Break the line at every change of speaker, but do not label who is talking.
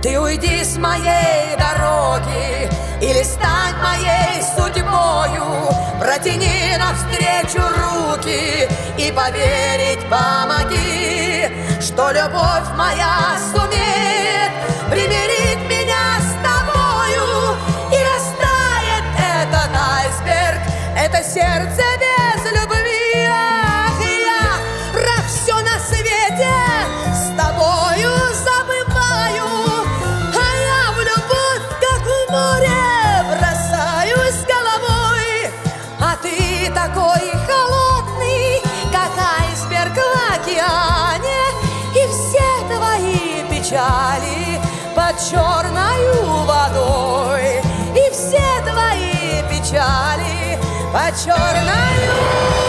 Ты уйди с моей дороги или стань моей судьбою. Протяни навстречу руки и поверить помоги, что любовь моя сумеет примирить меня с тобою. И растает этот айсберг, это сердце без любви. Ах, я про все на свете с тобою забываю, а я в любовь, как в море, бросаюсь головой. А ты такой холодный, как айсберг в океане, и все твои печали под черною водой, и все твои печали под черною